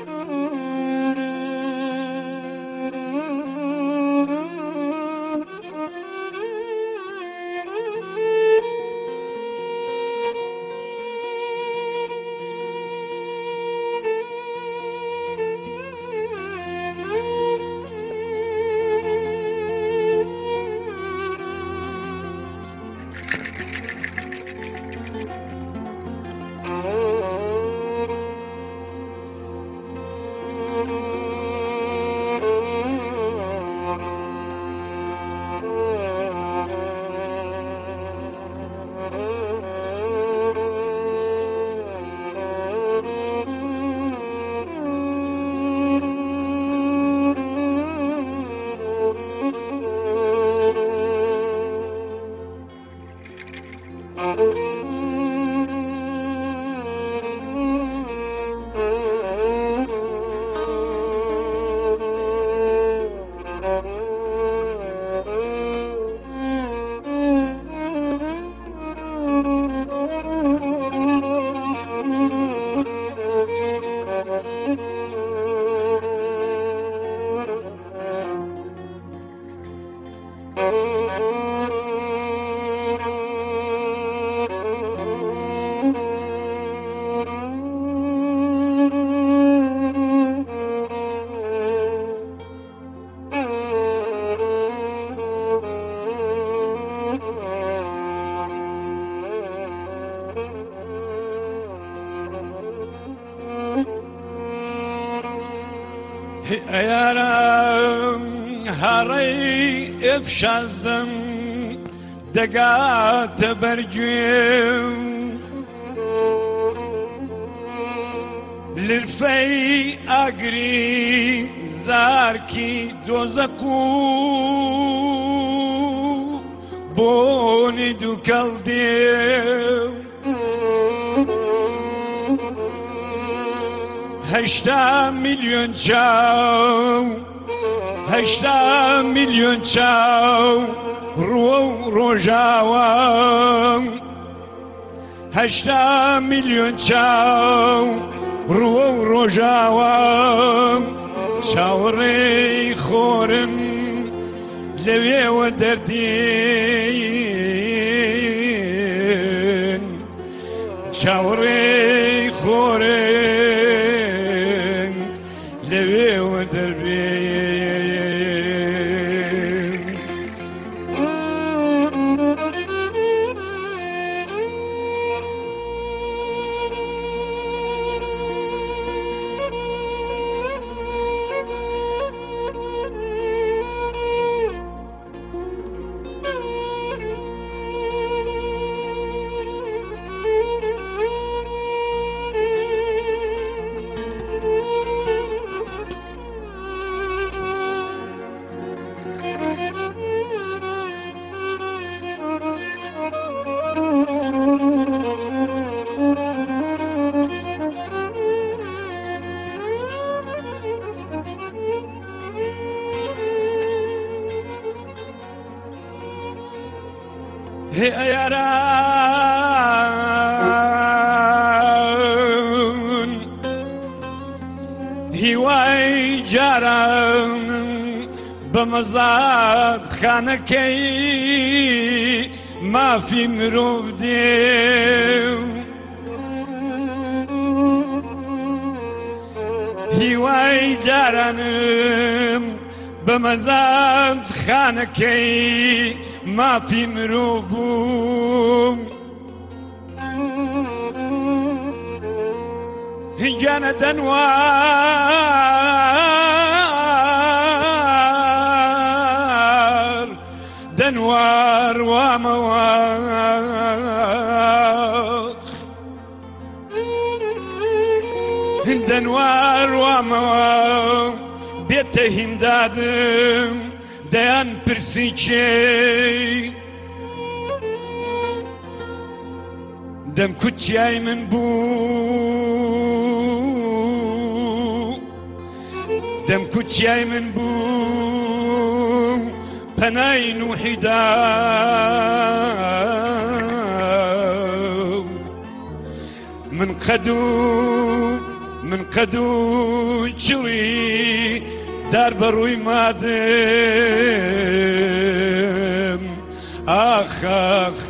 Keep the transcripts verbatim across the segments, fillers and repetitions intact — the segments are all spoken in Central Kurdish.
يارم هري افشازدم دقات برجيم للفي اقري زاركي دوزكو بوني دو كالديم هشتا مليون چاو هشتا مليون چاو رو روژاوام هشتا مليون چاو رو روژاوام چاوڕێی خۆرن لەوێوە دەردین چاوڕێی خۆرن لەوێوە دەربێن هێیاران هیوای جاران بەمەزاد خانەکەی مافی مرۆڤ دێ هیوای جارانم بەمەزاد خانەکەی مافی مرۆڤ بوو هینجانە دەنوار دەنوار وامەوە دەنوار وامەوە بێتە هیندادم دەیان پرسی چێ دەم کوچیای من بوو دەم کوچیای من بوو پەنای نوحیدا من قەد و من قەد و چڵی دار بەڕووی مادم ئاخ ئاخ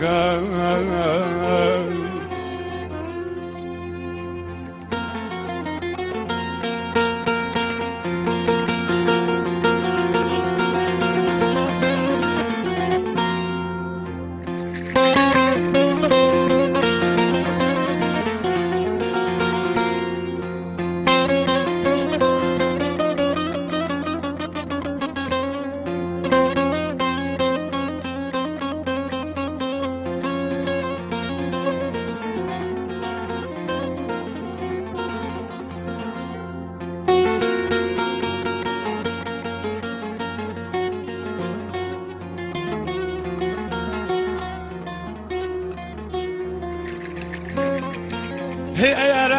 هي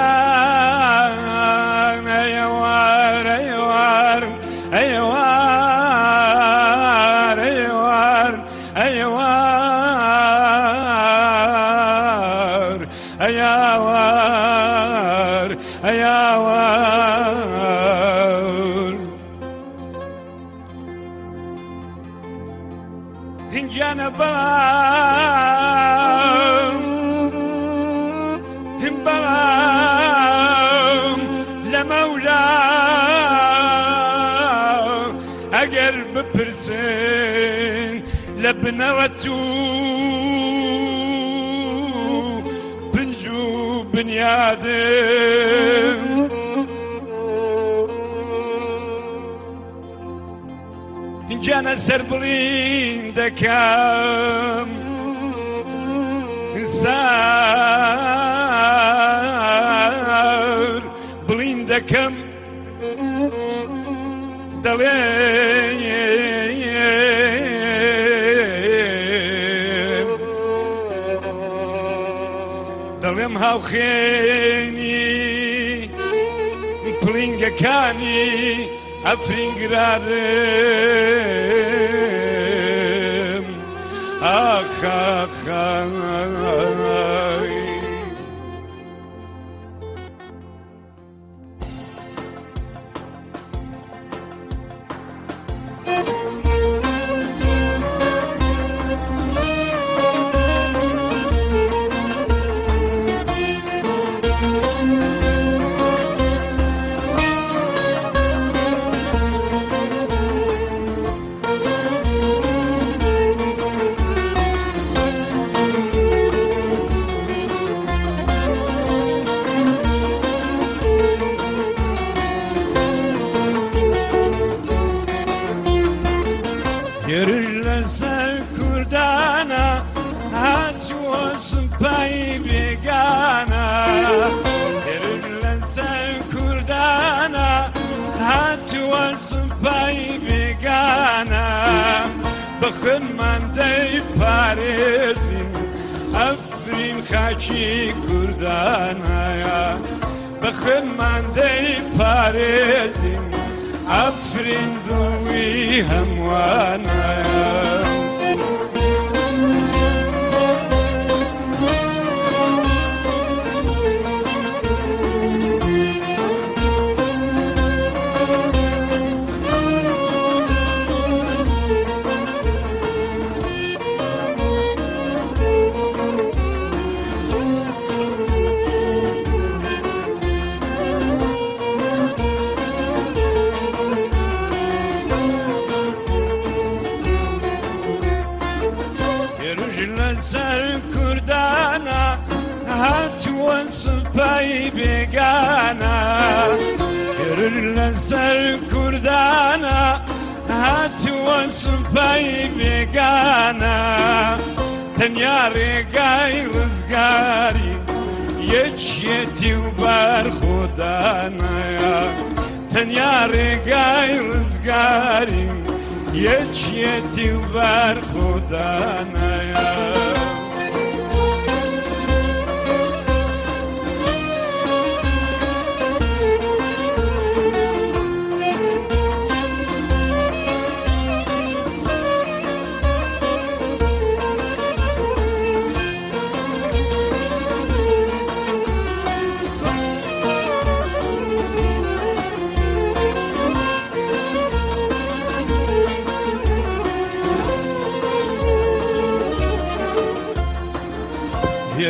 أيران أيوار أيوار أيوار أيوار أيوار أيوار أيوار إن جانا لمولا أجر ببرسن لبنرتو بنجو بنيادم إن جانا سربلين دكام إنسان دەکەم دەڵێم دەڵێم هاوخێنی پڵینگەکانی ئەفرینگرادم ئاخ ئاخ Yürür ser kurdana hacı olsun pay begana. Yürür ser kurdana hacı olsun pay begana. Bakın mandey Paris'in Afrin haki kurdana ya. Bakın mandey Paris'in Afrin duvi hamwana ser kurdana hatun sıpay begana. Yürürler ser kurdana hatun sıpay begana. Tenyare gay rızgari yeç yeti bar khudana ya. Tenyare gay rızgari yeç yeti bar khudana ya.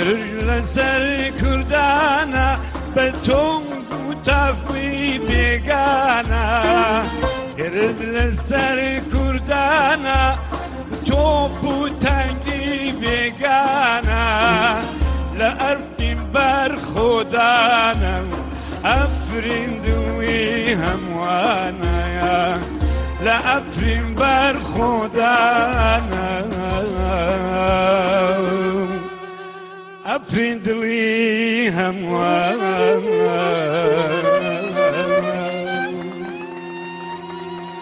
گرج لسر کردانا بتونگ و تفوی بیگانا گرج لسر کردانا توپ و تنگی بیگانا لأرفين بر خدانا أفرين دوي هموانا يا لأفرين بر خدانا أفرين دوي هموانا